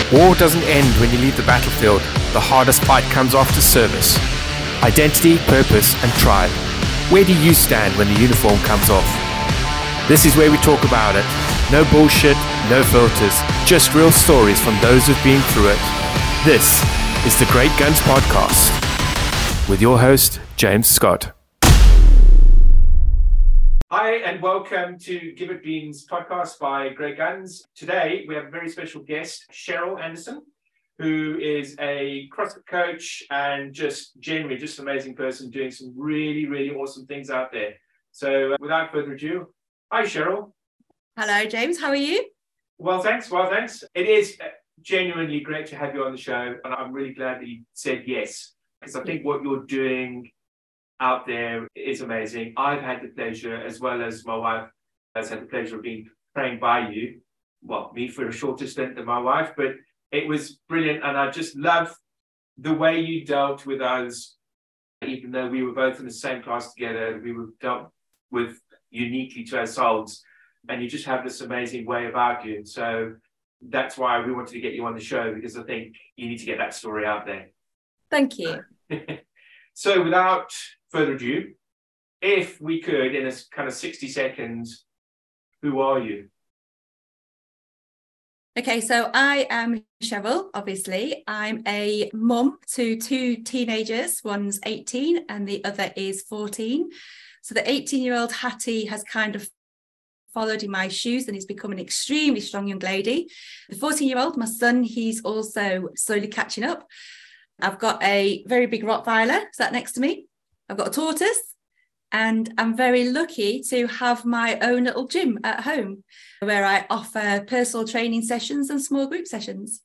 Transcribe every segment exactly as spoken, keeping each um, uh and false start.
War doesn't end when you leave the battlefield. The hardest fight comes after service. Identity, purpose, and tribe. Where do you stand when the uniform comes off? This is where we talk about it. No bullshit, no filters, just real stories from those who've been through it. This is the Great Guns Podcast with your host, James Scott. Hi and welcome to Give It Beans podcast by Great Guns. Today we have a very special guest, Cheryl Anderson, who is a CrossFit coach and just generally just an amazing person doing some really, really awesome things out there. So uh, without further ado, hi Cheryl. Hello James, how are you? Well, thanks. Well, thanks. It is genuinely great to have you on the show, and I'm really glad that you said yes, because I think what you're doing out there is amazing. I've had the pleasure, as well as my wife has had the pleasure of being trained by you. Well, me for a shorter stint than my wife, but it was brilliant. And I just love the way you dealt with us, even though we were both in the same class together, we were dealt with uniquely to ourselves. And you just have this amazing way about you. So that's why we wanted to get you on the show, because I think you need to get that story out there. Thank you. So without further ado, if we could, in a kind of sixty seconds, who are you? Okay, so I am Cheryl, obviously. I'm a mum to two teenagers. One's eighteen and the other is fourteen. So the eighteen-year-old Hattie has kind of followed in my shoes and he's become an extremely strong young lady. The fourteen-year-old, my son, he's also slowly catching up. I've got a very big Rottweiler sat next to me. I've got a tortoise, and I'm very lucky to have my own little gym at home where I offer personal training sessions and small group sessions.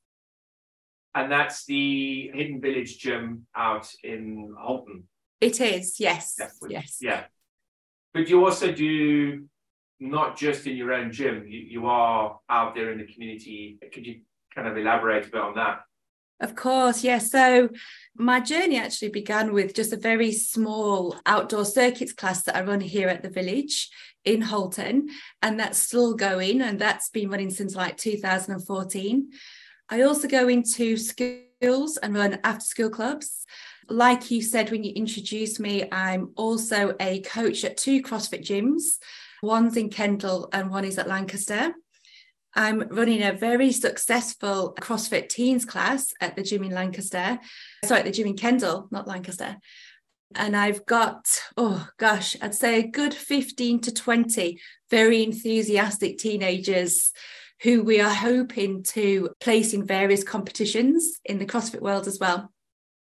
And that's the Hidden Village gym out in Halton. It is, yes. Yeah, which, yes. Yeah. But you also do not just in your own gym, you, you are out there in the community. Could you kind of elaborate a bit on that? Of course, yes. So my journey actually began with just a very small outdoor circuits class that I run here at the village in Halton, and that's still going, and that's been running since like two thousand fourteen. I also go into schools and run after school clubs. Like you said when you introduced me, I'm also a coach at two CrossFit gyms. One's in Kendal and one is at Lancaster. I'm running a very successful CrossFit teens class at the gym in Lancaster. Sorry, at the gym in Kendal, not Lancaster. And I've got, oh gosh, I'd say a good fifteen to twenty very enthusiastic teenagers who we are hoping to place in various competitions in the CrossFit world as well.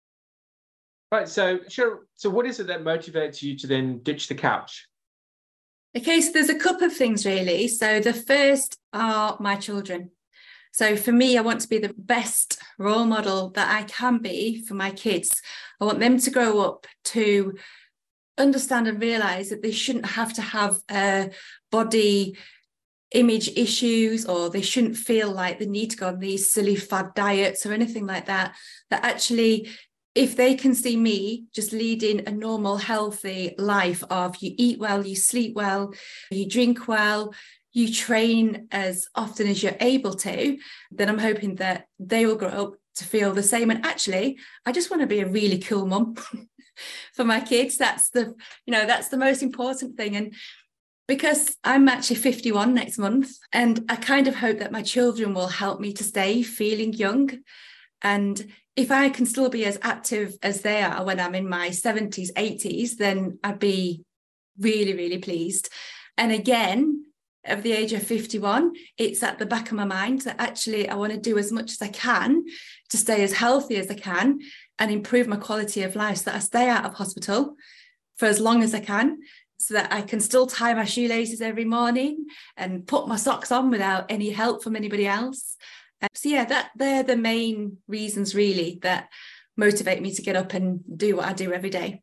Right, so sure. So what is it that motivates you to then ditch the couch? Okay, so there's a couple of things really. So the first are my children. So for me, I want to be the best role model that I can be for my kids. I want them to grow up to understand and realize that they shouldn't have to have uh, body image issues, or they shouldn't feel like they need to go on these silly fad diets or anything like that. That actually, if they can see me just leading a normal, healthy life of you eat well, you sleep well, you drink well, you train as often as you're able to, then I'm hoping that they will grow up to feel the same. And actually, I just want to be a really cool mum for my kids. That's the, you know, that's the most important thing. And because I'm actually fifty-one next month, and I kind of hope that my children will help me to stay feeling young. And if I can still be as active as they are when I'm in my seventies, eighties, then I'd be really, really pleased. And again, at the age of fifty-one, it's at the back of my mind that actually I want to do as much as I can to stay as healthy as I can and improve my quality of life so that I stay out of hospital for as long as I can, so that I can still tie my shoelaces every morning and put my socks on without any help from anybody else. So yeah, that they're the main reasons really that motivate me to get up and do what I do every day.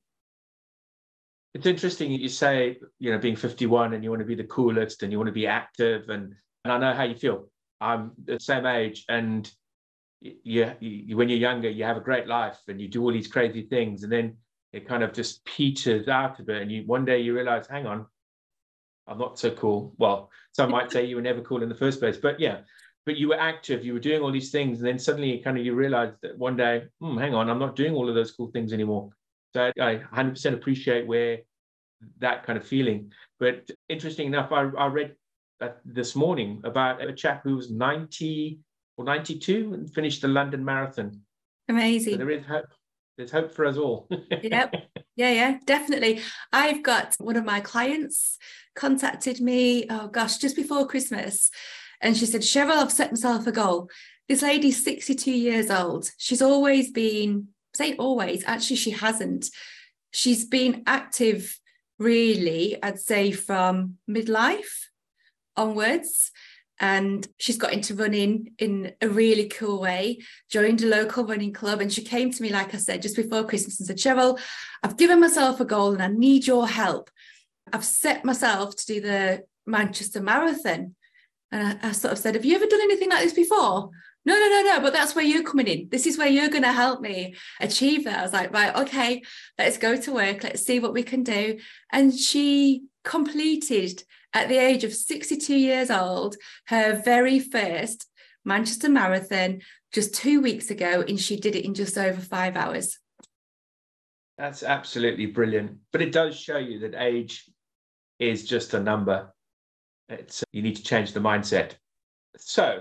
It's interesting you say, you know, being fifty-one and you want to be the coolest and you want to be active, and, and I know how you feel. I'm the same age, and you, you, when you're younger, you have a great life and you do all these crazy things, and then it kind of just peters out a bit, and you one day you realize, hang on, I'm not so cool. Well, some might say you were never cool in the first place, but yeah. but you were active, you were doing all these things, and then suddenly kind of you realized that one day, hmm, hang on, I'm not doing all of those cool things anymore. So I one hundred percent appreciate where that kind of feeling. But interesting enough, I, I read uh, this morning about a chap who was ninety or ninety-two and finished the London Marathon. Amazing. So there is hope. There's hope for us all. Yep. Yeah, yeah, definitely. I've got one of my clients contacted me, oh gosh, just before Christmas. And she said, Cheryl, I've set myself a goal. This lady's sixty-two years old. She's always been, say always, actually she hasn't. She's been active really, I'd say from midlife onwards. And she's got into running in a really cool way, joined a local running club. And she came to me, like I said, just before Christmas and said, Cheryl, I've given myself a goal and I need your help. I've set myself to do the Manchester Marathon. And I, I sort of said, have you ever done anything like this before? No, no, no, no, but that's where you're coming in. This is where you're going to help me achieve that. I was like, right, okay, let's go to work. Let's see what we can do. And she completed at the age of sixty-two years old, her very first Manchester Marathon just two weeks ago, and she did it in just over five hours. That's absolutely brilliant. But it does show you that age is just a number. It's, you need to change the mindset. So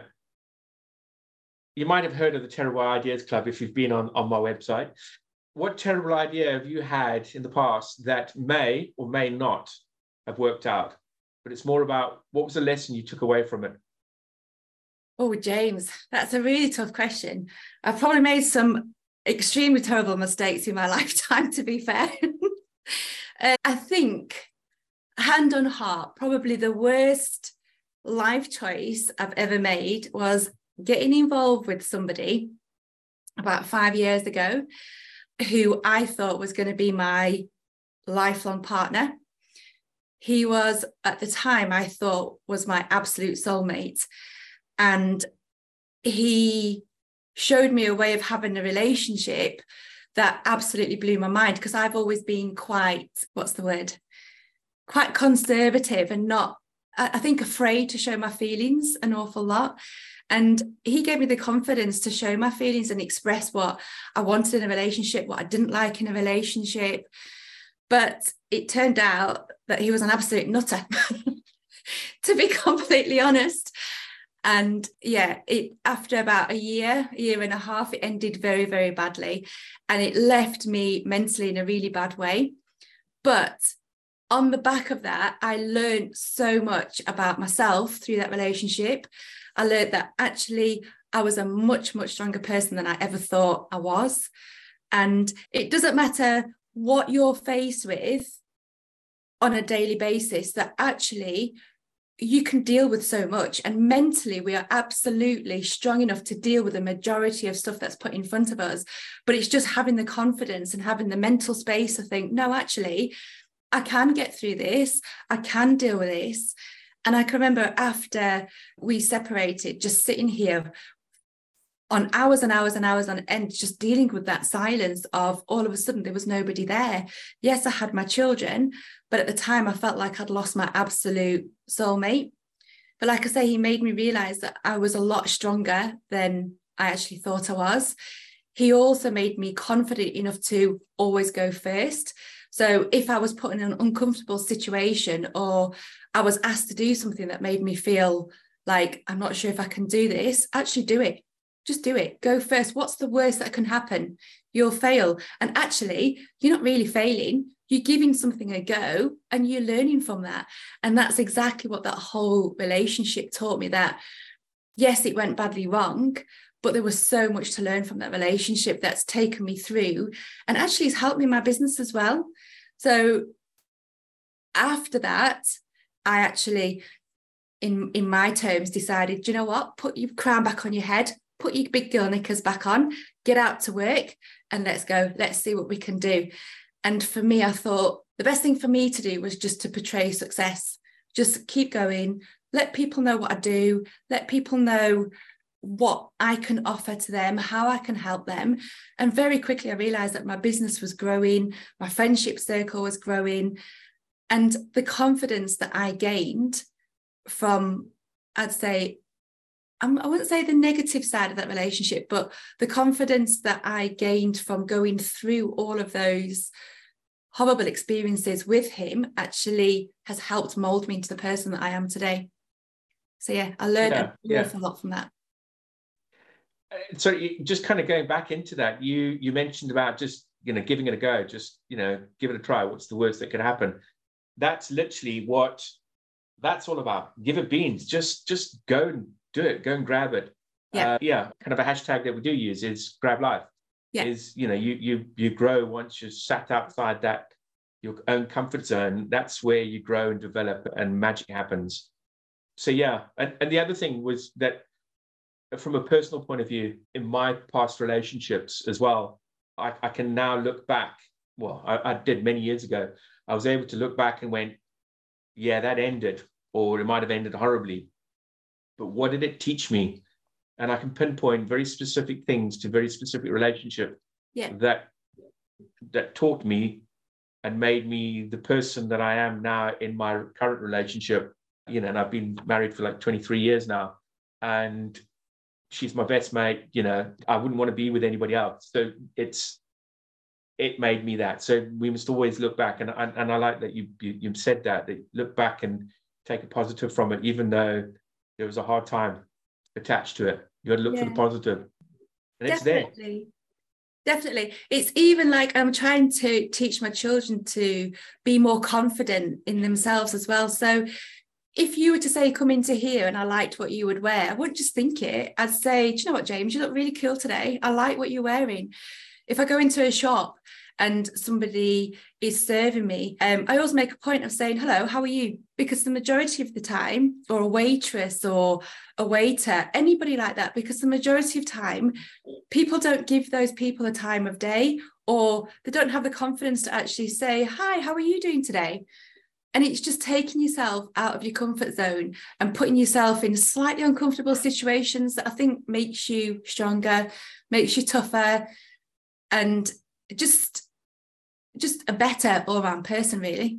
you might have heard of the Terrible Ideas Club if you've been on, on my website. What terrible idea have you had in the past that may or may not have worked out? But it's more about what was the lesson you took away from it? Oh, James, that's a really tough question. I've probably made some extremely terrible mistakes in my lifetime, to be fair. uh, I think, hand on heart, probably the worst life choice I've ever made was getting involved with somebody about five years ago who I thought was going to be my lifelong partner. He was, at the time, I thought was my absolute soulmate. And he showed me a way of having a relationship that absolutely blew my mind, because I've always been quite, what's the word? Quite conservative and not, I think, afraid to show my feelings an awful lot. And he gave me the confidence to show my feelings and express what I wanted in a relationship, what I didn't like in a relationship. But it turned out that he was an absolute nutter, to be completely honest. And yeah, it after about a year, a year and a half, it ended very, very badly. And it left me mentally in a really bad way. But on the back of that, I learned so much about myself through that relationship. I learned that actually I was a much, much stronger person than I ever thought I was. And it doesn't matter what you're faced with on a daily basis, that actually you can deal with so much. And mentally, we are absolutely strong enough to deal with the majority of stuff that's put in front of us. But it's just having the confidence and having the mental space to think, no, actually, I can get through this. I can deal with this. And I can remember after we separated, just sitting here on hours and hours and hours on end, just dealing with that silence of all of a sudden there was nobody there. Yes, I had my children, but at the time I felt like I'd lost my absolute soulmate. But like I say, he made me realize that I was a lot stronger than I actually thought I was. He also made me confident enough to always go first. So if I was put in an uncomfortable situation, or I was asked to do something that made me feel like I'm not sure if I can do this, actually do it. Just do it. Go first. What's the worst that can happen? You'll fail. And actually, you're not really failing. You're giving something a go and you're learning from that. And that's exactly what that whole relationship taught me, that yes, it went badly wrong, but there was so much to learn from that relationship that's taken me through and actually has helped me in my business as well. So after that, I actually, in, in my terms, decided, do you know what? Put your crown back on your head. Put your big girl knickers back on, get out to work, and let's go. Let's see what we can do. And for me, I thought the best thing for me to do was just to portray success. Just keep going. Let people know what I do. Let people know what I can offer to them, how I can help them. And very quickly, I realized that my business was growing. My friendship circle was growing. And the confidence that I gained from, I'd say, um, I wouldn't say the negative side of that relationship, but the confidence that I gained from going through all of those horrible experiences with him actually has helped mold me into the person that I am today. So yeah, I learned yeah, an yeah. awful lot from that. So you, just kind of going back into that, you you mentioned about just, you know, giving it a go, just, you know, give it a try. What's the worst that could happen? That's literally what that's all about. Give it beans. Just just go and do it. Go and grab it. Yeah. Uh, yeah. Kind of a hashtag that we do use is grab life. Yeah. Is, you know, you you you grow once you're sat outside that your own comfort zone. That's where you grow and develop, and magic happens. So yeah, and, and the other thing was that from a personal point of view, in my past relationships as well, I, I can now look back. Well, I, I did many years ago. I was able to look back and went, yeah, that ended, or it might have ended horribly. But what did it teach me? And I can pinpoint very specific things to very specific relationship yeah. that that taught me and made me the person that I am now in my current relationship. You know, and I've been married for like twenty-three years now, and she's my best mate. You know, I wouldn't want to be with anybody else. So it's it made me that. So we must always look back, and and, and I like that you, you you said that that look back and take a positive from it, even though there was a hard time attached to it. You got to look yeah. for the positive, and Definitely. It's there. Definitely. It's even like I'm trying to teach my children to be more confident in themselves as well. So if you were to say, come into here and I liked what you would wear, I wouldn't just think it. I'd say, do you know what, James, you look really cool today. I like what you're wearing. If I go into a shop and somebody is serving me, um, I always make a point of saying, hello, how are you? Because the majority of the time, or a waitress or a waiter, anybody like that, because the majority of time, people don't give those people a time of day, or they don't have the confidence to actually say, hi, how are you doing today? And it's just taking yourself out of your comfort zone and putting yourself in slightly uncomfortable situations that I think makes you stronger, makes you tougher, and just, just a better all-around person, really.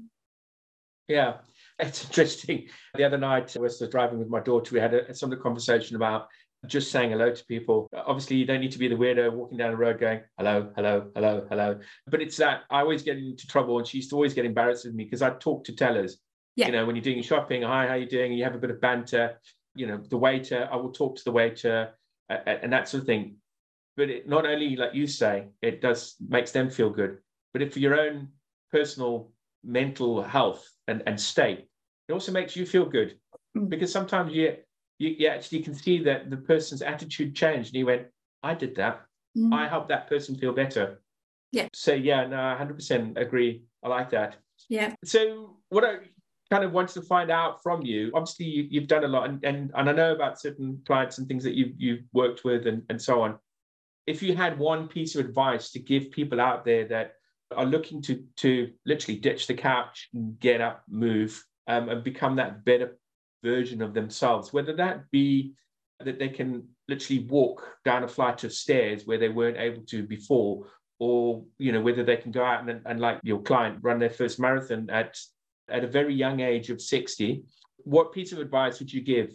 Yeah, it's interesting. The other night I was driving with my daughter. We had a, some of the conversation about just saying hello to people. Obviously, you don't need to be the weirdo walking down the road going, hello, hello, hello, hello. But it's that I always get into trouble, and she used to always get embarrassed with me because I talk to tellers. Yeah. You know, when you're doing shopping, hi, how you doing? And you have a bit of banter. You know, the waiter, I will talk to the waiter uh, and that sort of thing. But it not only, like you say, it does makes them feel good, but if for your own personal mental health and, and state, it also makes you feel good. Mm. Because sometimes you You, you actually can see that the person's attitude changed, and he went, I did that. Mm. I helped that person feel better. Yeah. So yeah, no, I one hundred percent agree. I like that. Yeah. So what I kind of wanted to find out from you, obviously you, you've done a lot, and, and, and I know about certain clients and things that you've, you've worked with and, and so on. If you had one piece of advice to give people out there that are looking to, to literally ditch the couch and get up, move, um, and become that better version of themselves, whether that be that they can literally walk down a flight of stairs where they weren't able to before, or you know, whether they can go out and, and like your client, run their first marathon at at a very young age of sixty, what piece of advice would you give?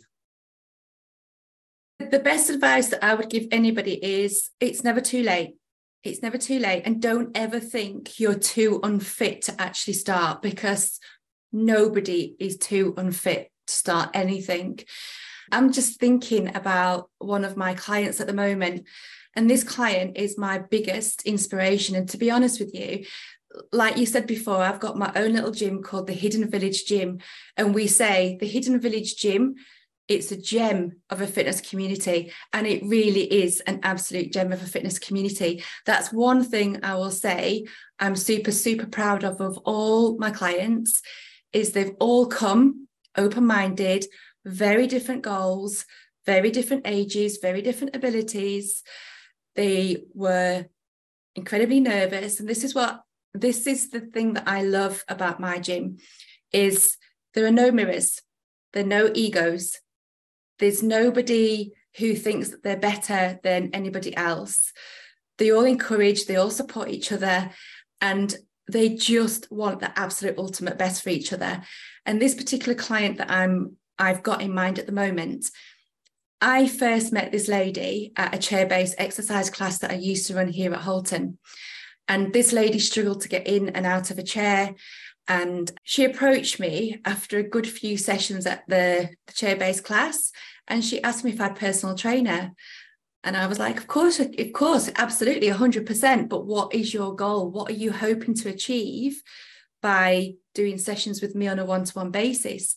The best advice that I would give anybody is it's never too late. It's never too late, and don't ever think you're too unfit to actually start, because nobody is too unfit to start anything. I'm just thinking about one of my clients at the moment, and this client is my biggest inspiration. And to be honest with you, like you said before, I've got my own little gym called the Hidden Village Gym, and we say the Hidden Village Gym, it's a gem of a fitness community, and it really is an absolute gem of a fitness community. That's one thing I will say I'm super, super proud of, of all my clients, is they've all come open-minded, very different goals, very different ages, very different abilities. They were incredibly nervous. And this is what, this is the thing that I love about my gym, is there are no mirrors, there are no egos. There's nobody who thinks that they're better than anybody else. They all encourage, they all support each other, and they just want the absolute ultimate best for each other. And this particular client that I'm, I've got in mind at the moment, I first met this lady at a chair-based exercise class that I used to run here at Halton. And this lady struggled to get in and out of a chair. And she approached me after a good few sessions at the, the chair-based class. And she asked me if I had a personal trainer. And I was like, of course, of course, absolutely, one hundred percent. But what is your goal? What are you hoping to achieve by doing sessions with me on a one-to-one basis?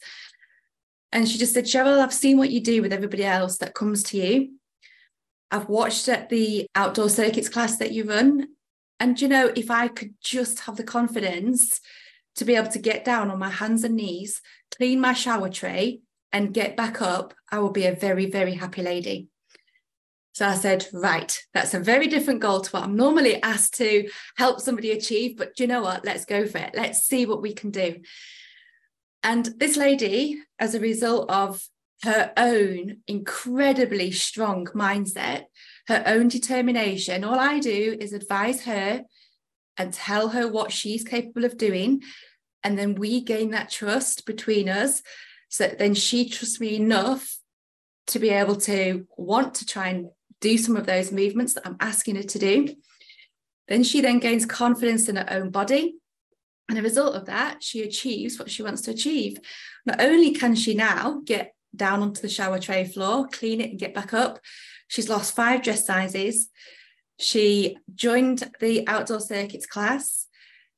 And she just said, Cheryl, I've seen what you do with everybody else that comes to you. I've watched at the outdoor circuits class that you run. And, you know, if I could just have the confidence to be able to get down on my hands and knees, clean my shower tray and get back up, I will be a very, very happy lady. So I said, right, that's a very different goal to what I'm normally asked to help somebody achieve. But do you know what? Let's go for it. Let's see what we can do. And this lady, as a result of her own incredibly strong mindset, her own determination, all I do is advise her and tell her what she's capable of doing. And then we gain that trust between us. So then she trusts me enough to be able to want to try and do some of those movements that I'm asking her to do. Then she then gains confidence in her own body. And as a result of that, she achieves what she wants to achieve. Not only can she now get down onto the shower tray floor, clean it and get back up, she's lost five dress sizes. She joined the outdoor circuits class.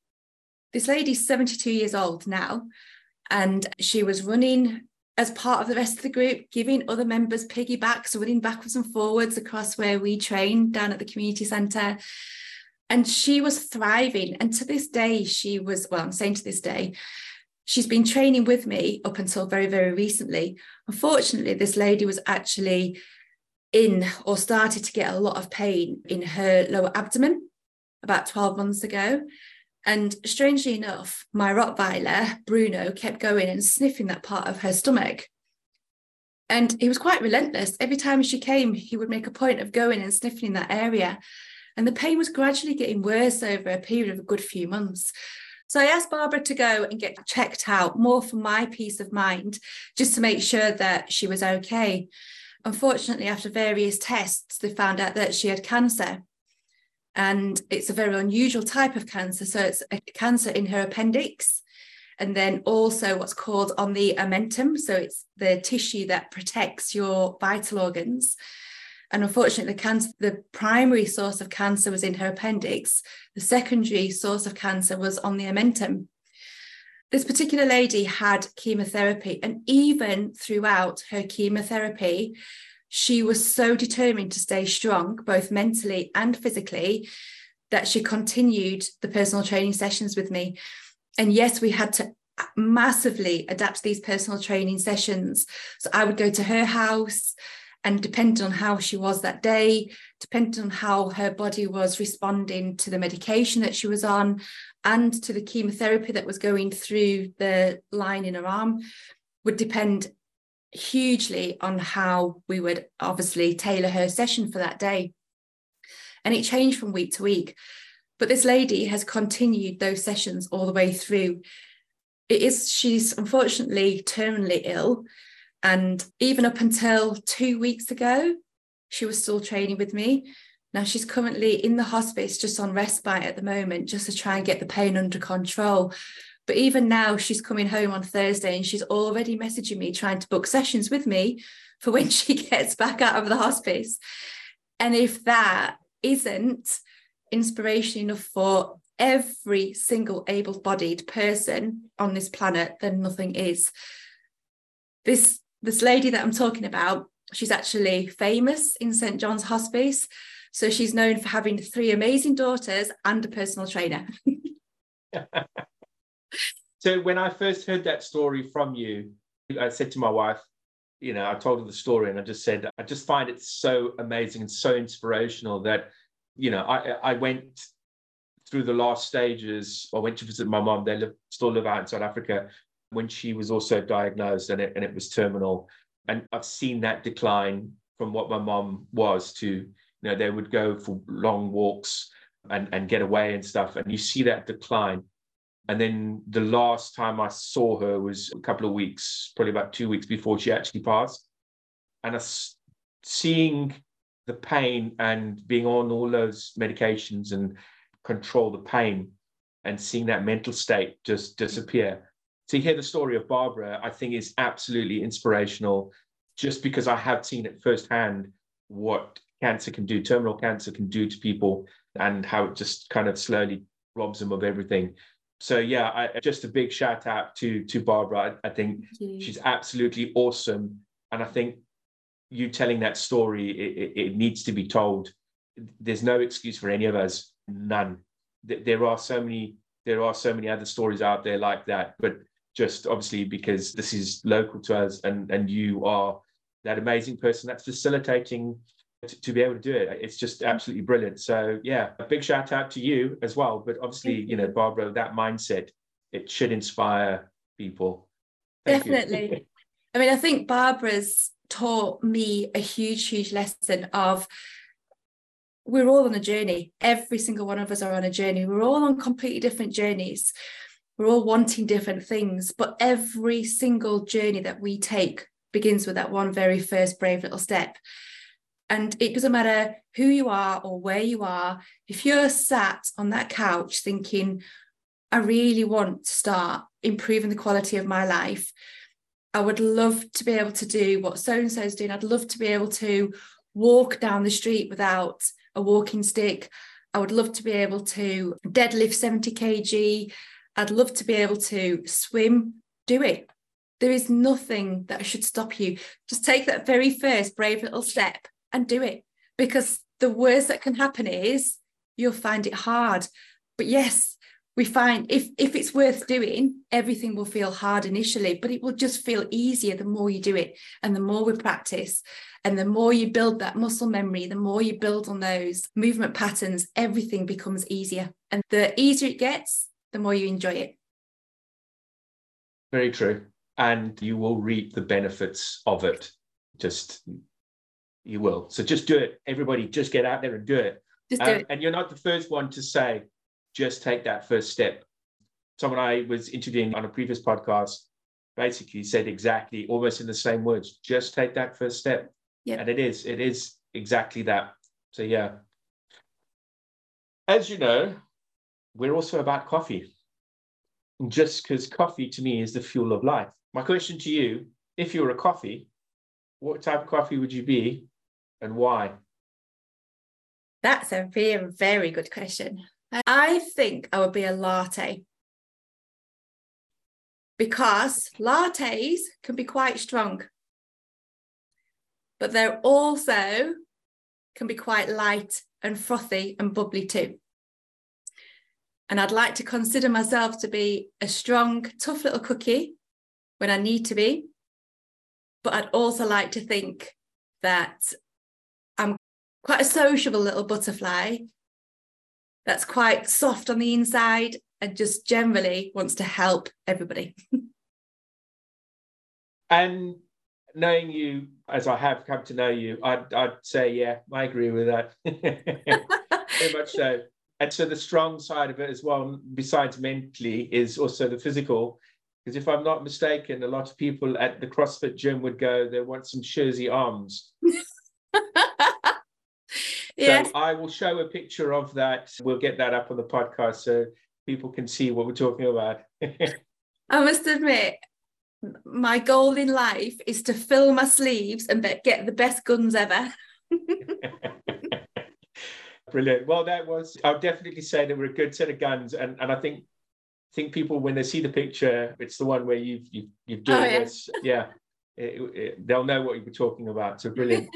This lady's seventy-two years old now, and she was running as part of the rest of the group, giving other members piggybacks, running backwards and forwards across where we train down at the community centre. And she was thriving. And to this day, she was, well, I'm saying to this day, she's been training with me up until very, very recently. Unfortunately, this lady was actually in or started to get a lot of pain in her lower abdomen about twelve months ago. And strangely enough, my Rottweiler, Bruno, kept going and sniffing that part of her stomach. And he was quite relentless. Every time she came, he would make a point of going and sniffing in that area. And the pain was gradually getting worse over a period of a good few months. So I asked Barbara to go and get checked out, more for my peace of mind, just to make sure that she was okay. Unfortunately, after various tests, they found out that she had cancer. And it's a very unusual type of cancer. So it's a cancer in her appendix. And then also what's called on the omentum. So it's the tissue that protects your vital organs. And unfortunately, the cancer, the primary source of cancer was in her appendix. The secondary source of cancer was on the omentum. This particular lady had chemotherapy, and even throughout her chemotherapy, she was so determined to stay strong, both mentally and physically, that she continued the personal training sessions with me. And yes, we had to massively adapt these personal training sessions. So I would go to her house, and depending on how she was that day, depending on how her body was responding to the medication that she was on and to the chemotherapy that was going through the line in her arm, would depend hugely on how we would obviously tailor her session for that day. And it changed from week to week. But this lady has continued those sessions all the way through. It is, she's unfortunately terminally ill. And even up until two weeks ago, she was still training with me. Now she's currently in the hospice, just on respite at the moment, just to try and get the pain under control. But even now, she's coming home on Thursday and she's already messaging me, trying to book sessions with me for when she gets back out of the hospice. And if that isn't inspiration enough for every single able-bodied person on this planet, then nothing is. This This lady that I'm talking about, she's actually famous in Saint John's Hospice. So she's known for having three amazing daughters and a personal trainer. So when I first heard that story from you, I said to my wife, you know, I told her the story and I just said, I just find it so amazing and so inspirational that, you know, I, I went through the last stages. I went to visit my mom. They live, still live out in South Africa, when she was also diagnosed and it, and it was terminal. And I've seen that decline from what my mom was to, you know, they would go for long walks and, and get away and stuff. And you see that decline. And then the last time I saw her was a couple of weeks, probably about two weeks before she actually passed. And I, seeing the pain and being on all those medications and control the pain and seeing that mental state just disappear. To hear the story of Barbara, I think is absolutely inspirational, just because I have seen it firsthand what cancer can do, terminal cancer can do to people, and how it just kind of slowly robs them of everything. So yeah, I, just a big shout out to, to Barbara. I, I think she's absolutely awesome. And I think you telling that story, it, it, it needs to be told. There's no excuse for any of us, none. There are so many, there are so many other stories out there like that, but just obviously because this is local to us, and, and you are that amazing person that's facilitating to, to be able to do it. It's just absolutely brilliant. So yeah, a big shout out to you as well. But obviously, you know, Barbara, that mindset, it should inspire people. Thank Definitely. you. I mean, I think Barbara's taught me a huge, huge lesson of we're all on a journey. Every single one of us are on a journey. We're all on completely different journeys. We're all wanting different things, but every single journey that we take begins with that one very first brave little step. And it doesn't matter who you are or where you are. If you're sat on that couch thinking, I really want to start improving the quality of my life, I would love to be able to do what so-and-so is doing. I'd love to be able to walk down the street without a walking stick. I would love to be able to deadlift seventy kilograms. I'd love to be able to swim. Do it. There is nothing that should stop you. Just take that very first brave little step and do it. Because the worst that can happen is you'll find it hard. But yes, we find if, if it's worth doing, everything will feel hard initially, but it will just feel easier the more you do it and the more we practice. And the more you build that muscle memory, the more you build on those movement patterns, everything becomes easier. And the easier it gets, the more you enjoy it. Very true. And you will reap the benefits of it. Just, you will. So just do it. Everybody, just get out there and do it. Just do um, it. And you're not the first one to say, just take that first step. Someone I was interviewing on a previous podcast basically said exactly, almost in the same words, just take that first step. Yep. And it is, it is exactly that. So yeah. As you know, we're also about coffee. Just because coffee to me is the fuel of life. My question to you, if you were a coffee, what type of coffee would you be and why? That's a very, very good question. I think I would be a latte, because lattes can be quite strong, but they're also can be quite light and frothy and bubbly too. And I'd like to consider myself to be a strong, tough little cookie when I need to be. But I'd also like to think that I'm quite a sociable little butterfly that's quite soft on the inside and just generally wants to help everybody. And knowing you as I have come to know you, I'd, I'd say, yeah, I agree with that. Very much so. And so the strong side of it as well, besides mentally, is also the physical. Because if I'm not mistaken, a lot of people at the CrossFit gym would go, they want some Jersey arms. Yes. So I will show a picture of that. We'll get that up on the podcast so people can see what we're talking about. I must admit, my goal in life is to fill my sleeves and get the best guns ever. Brilliant. Well, that was, I'll definitely say that we're a good set of guns. And, and I think think people, when they see the picture, it's the one where you've, you've, you've done oh, yeah. this. Yeah. It, it, they'll know what you were talking about. So brilliant.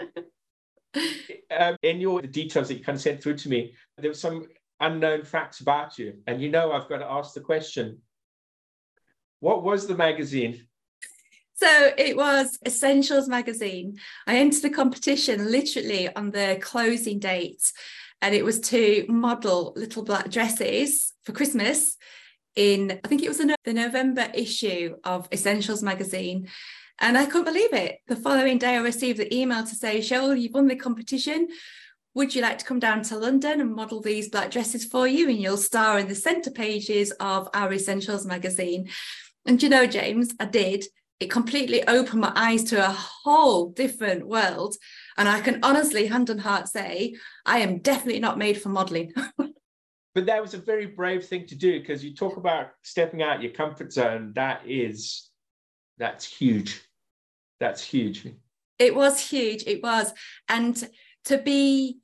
um, in your the details that you kind of sent through to me, there were some unknown facts about you. And you know, I've got to ask the question, what was the magazine? So it was Essentials magazine. I entered the competition literally on the closing date, and it was to model little black dresses for Christmas in, I think it was the, no- the November issue of Essentials magazine. And I couldn't believe it. The following day I received the email to say, Cheryl, you've won the competition. Would you like to come down to London and model these black dresses for you? And you'll star in the centre pages of our Essentials magazine. And you know, James, I did. it completely opened my eyes to a whole different world. And I can honestly, hand on heart, say I am definitely not made for modelling. But that was a very brave thing to do, because you talk about stepping out your comfort zone. That is, that's huge. That's huge. It was huge. It was. And to be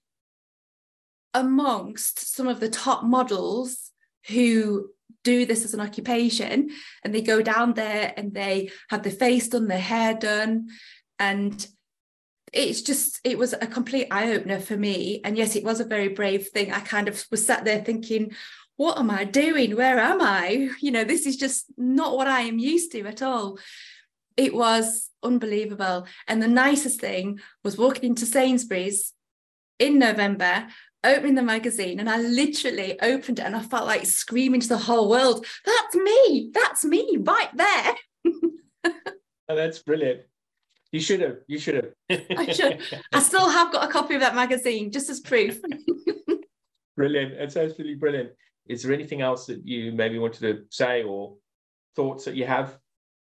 amongst some of the top models who do this as an occupation, and they go down there and they have their face done, their hair done, and it's just, it was a complete eye-opener for me. And yes, it was a very brave thing. I kind of was sat there thinking, what am I doing? Where am I? You know, this is just not what I am used to at all. It was unbelievable. And the nicest thing was walking into Sainsbury's in November, opening the magazine, and I literally opened it and I felt like screaming to the whole world, that's me, that's me right there. Oh, that's brilliant. You should have, you should have. I should. I still have got a copy of that magazine, just as proof. Brilliant. It's absolutely brilliant. Is there anything else that you maybe wanted to say, or thoughts that you have?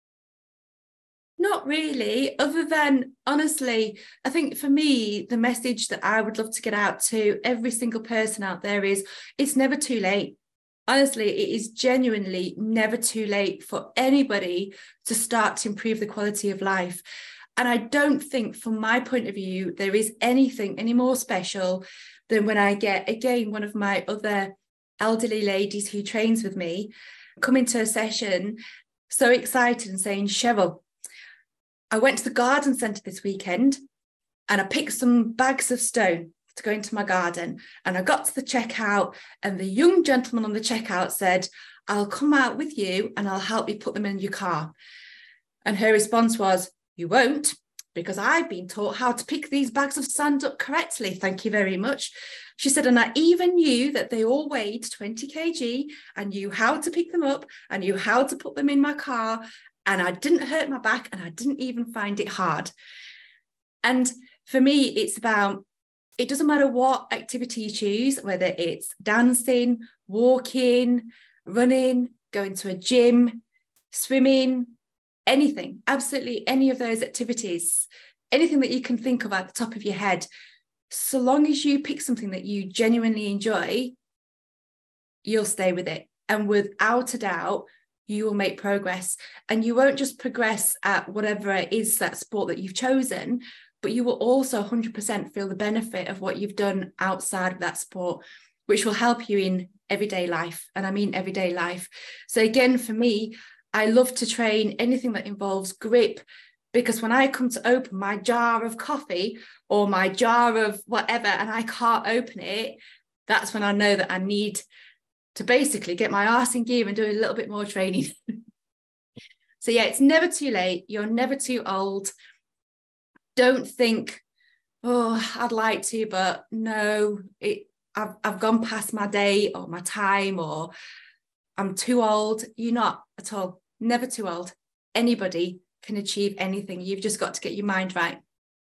Not really, other than, honestly, I think for me, the message that I would love to get out to every single person out there is, it's never too late. Honestly, it is genuinely never too late for anybody to start to improve the quality of life. And I don't think, from my point of view, there is anything any more special than when I get, again, one of my other elderly ladies who trains with me come into a session so excited and saying, Cheryl, I went to the garden centre this weekend and I picked some bags of stone to go into my garden. And I got to the checkout and the young gentleman on the checkout said, I'll come out with you and I'll help you put them in your car. And her response was, you won't, because I've been taught how to pick these bags of sand up correctly. Thank you very much. She said, and I even knew that they all weighed twenty kilograms. I knew how to pick them up. I knew how to put them in my car. And I didn't hurt my back and I didn't even find it hard. And for me, it's about, it doesn't matter what activity you choose, whether it's dancing, walking, running, going to a gym, swimming, anything, absolutely any of those activities, anything that you can think of at the top of your head, so long as you pick something that you genuinely enjoy, you'll stay with it. And without a doubt, you will make progress. And you won't just progress at whatever it is, that sport that you've chosen, but you will also one hundred percent feel the benefit of what you've done outside of that sport, which will help you in everyday life. And I mean everyday life. So again, for me, I love to train anything that involves grip, because when I come to open my jar of coffee or my jar of whatever and I can't open it, that's when I know that I need to basically get my arse in gear and do a little bit more training. So yeah, it's never too late. You're never too old. Don't think, oh, I'd like to, but no, it, I've, I've gone past my day or my time, or I'm too old. You're not at all. Never too old. Anybody can achieve anything. You've just got to get your mind right.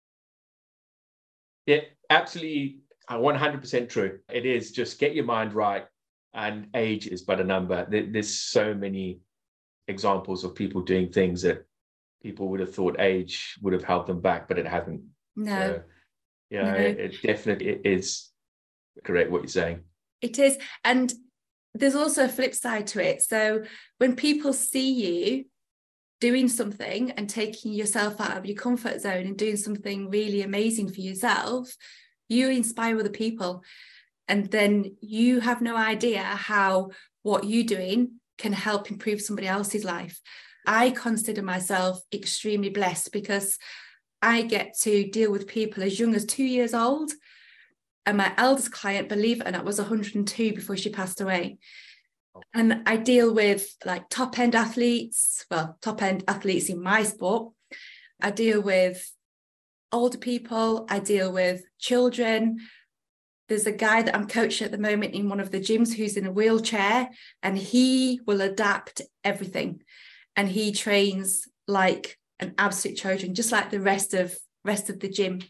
Yeah, absolutely. one hundred percent true. It is just get your mind right. And age is but a number. There's so many examples of people doing things that people would have thought age would have held them back, but it hasn't. No. So, yeah, no. it, it definitely is correct what you're saying. It is. And there's also a flip side to it. So when people see you doing something and taking yourself out of your comfort zone and doing something really amazing for yourself, you inspire other people. And then you have no idea how what you're doing can help improve somebody else's life. I consider myself extremely blessed because I get to deal with people as young as two years old. And my eldest client, believe it or not, was one hundred and two before she passed away. And I deal with like top end athletes, well, top end athletes in my sport. I deal with older people. I deal with children. There's a guy that I'm coaching at the moment in one of the gyms who's in a wheelchair, and he will adapt everything. And he trains like an absolute Trojan, just like the rest of rest of the gym.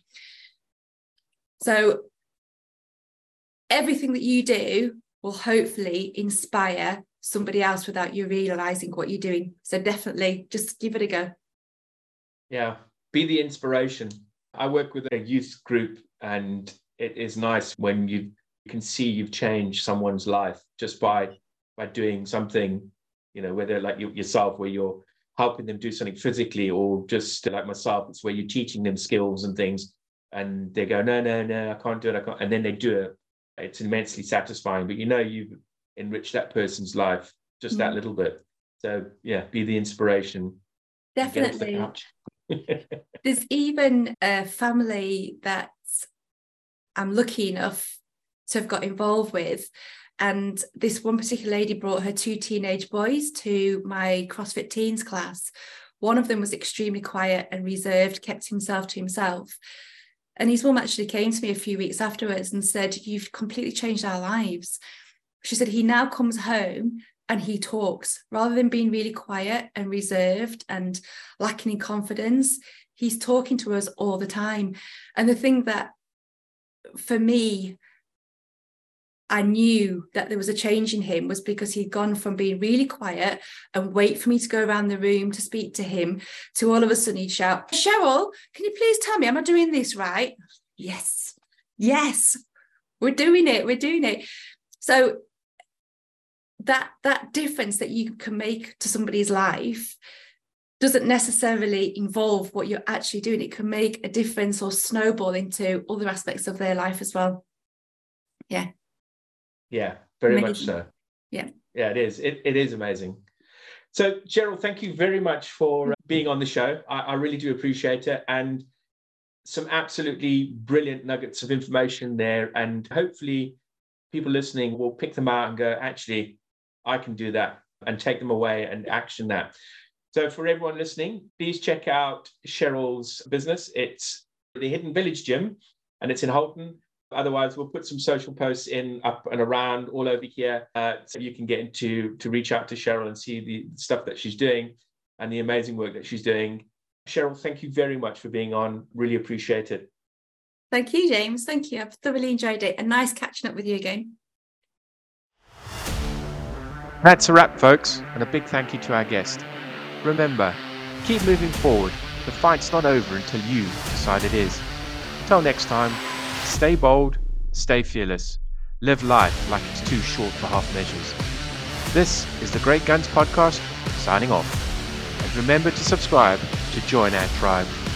So everything that you do will hopefully inspire somebody else without you realizing what you're doing. So definitely just give it a go. Yeah, be the inspiration. I work with a youth group, and it is nice when you can see you've changed someone's life just by by doing something, you know, whether like you, yourself, where you're helping them do something physically, or just like myself, it's where you're teaching them skills and things, and they go, no, no, no, I can't do it, I can't, and then they do it. It's immensely satisfying, but you know you've enriched that person's life just mm. that little bit. So yeah, be the inspiration. Definitely. There's even a family that I'm lucky enough to have got involved with, and this one particular lady brought her two teenage boys to my CrossFit Teens class. One of them was extremely quiet and reserved, kept himself to himself. And his mum actually came to me a few weeks afterwards and said, you've completely changed our lives. She said, he now comes home and he talks, rather than being really quiet and reserved and lacking in confidence. He's talking to us all the time. And the thing that, for me, I knew that there was a change in him was because he'd gone from being really quiet and wait for me to go around the room to speak to him, to all of a sudden he'd shout, Cheryl, can you please tell me, am I doing this right? Yes, yes, we're doing it, we're doing it. So that that difference that you can make to somebody's life doesn't necessarily involve what you're actually doing. It can make a difference or snowball into other aspects of their life as well. Yeah. Yeah, very amazing. much so. Yeah. Yeah, it is. It, it is amazing. So, Cheryl, thank you very much for being on the show. I, I really do appreciate it. And some absolutely brilliant nuggets of information there. And hopefully people listening will pick them out and go, actually, I can do that, and take them away and action that. So for everyone listening, please check out Cheryl's business. It's the Hidden Village Gym, and it's in Holton. Otherwise, we'll put some social posts in, up and around all over here, uh, so you can get into to reach out to Cheryl and see the stuff that she's doing and the amazing work that she's doing. Cheryl, thank you very much for being on. Really appreciate it. Thank you, James. Thank you. I've thoroughly enjoyed it, and nice catching up with you again. That's a wrap, folks, and a big thank you to our guest. Remember, keep moving forward. The fight's not over until you decide it is. Till next time, stay bold, stay fearless, live life like it's too short for half measures. This is the Great Guns Podcast, signing off. And remember to subscribe to join our tribe.